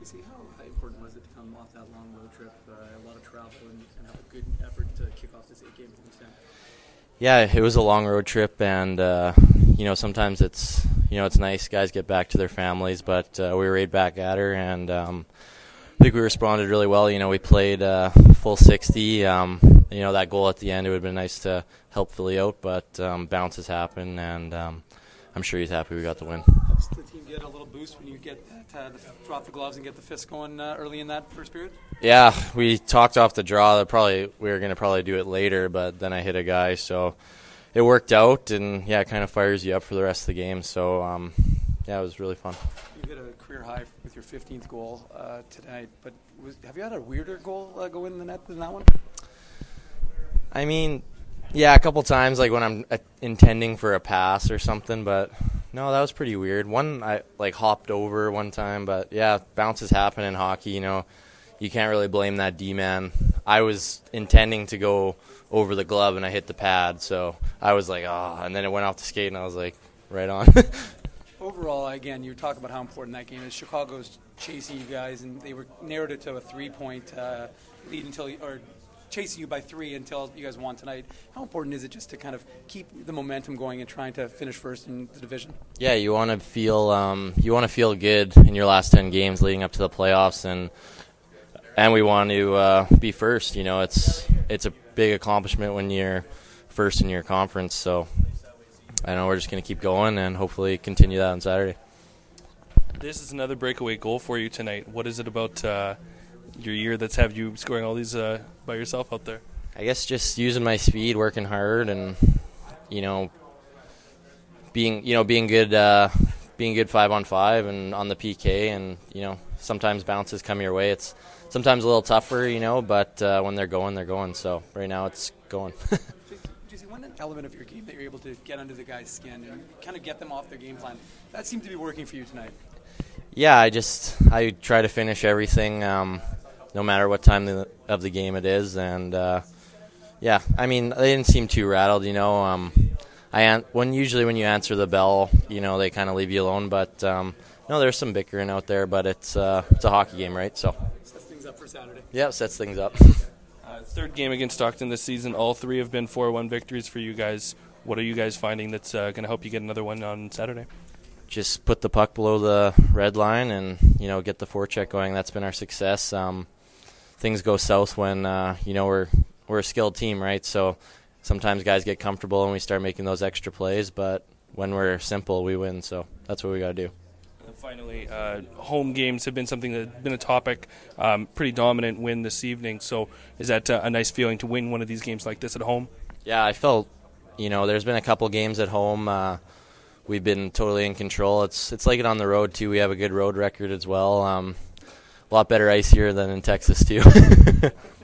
See, how important was it to come off that long road trip, a lot of travel, and have a good effort to kick off this 8-game homestand? Yeah, it was a long road trip, and sometimes it's nice guys get back to their families, but we were right back at her, and I think we responded really well. We played full 60. That goal at the end, it would have been nice to help Philly out, but bounces happen, and I'm sure he's happy we got the win. Helps the team get a little boost when you get drop the gloves and get the fist going early in that first period? Yeah, we talked off the draw that we were going to do it later, but then I hit a guy, so it worked out, and it kind of fires you up for the rest of the game. So it was really fun. You hit a career high with your 15th goal tonight, but have you had a weirder goal go in the net than that one? I mean, a couple times, like when I'm intending for a pass or something, but no, that was pretty weird. One I hopped over one time, but bounces happen in hockey. You can't really blame that D-man. I was intending to go over the glove and I hit the pad, so I was like, and then it went off the skate and I was like, right on. Overall, again, you talk about how important that game is. Chicago's chasing you guys, and they were narrowed it to a 3-point lead chasing you by 3 until you guys won tonight. How important is it just to kind of keep the momentum going and trying to finish first in the division? Yeah, you want to feel good in your last 10 games leading up to the playoffs, and we want to be first. It's a big accomplishment when you're first in your conference. So I know we're just going to keep going and hopefully continue that on Saturday. This is another breakaway goal for you tonight. What is it about your year that's have you scoring all these by yourself out there? I guess just using my speed, working hard, and being good 5-on-5 and on the PK, and sometimes bounces come your way. It's sometimes a little tougher, but when they're going. So right now it's going. JC, one element of your game that you're able to get under the guy's skin and kind of get them off their game plan, that seemed to be working for you tonight. Yeah, I try to finish everything, no matter what time of the game it is, and I mean, they didn't seem too rattled. Usually when you answer the bell, they kind of leave you alone, but no, there's some bickering out there, but it's a hockey game, right? So sets things up for Saturday. Yeah, sets things up. Third game against Stockton this season. All 3 have been 4-1 victories for you guys. What are you guys finding that's going to help you get another one on Saturday? Just put the puck below the red line and get the forecheck going. That's been our success. Things go south when we're a skilled team, right? So sometimes guys get comfortable and we start making those extra plays, but when we're simple, we win. So that's what we got to do. And finally, home games have been something that's been a topic. Pretty dominant win this evening. So is that a nice feeling to win one of these games like this at home? Yeah, I felt there's been a couple games at home. We've been totally in control. It's like it on the road too. We have a good road record as well. A lot better ice here than in Texas too.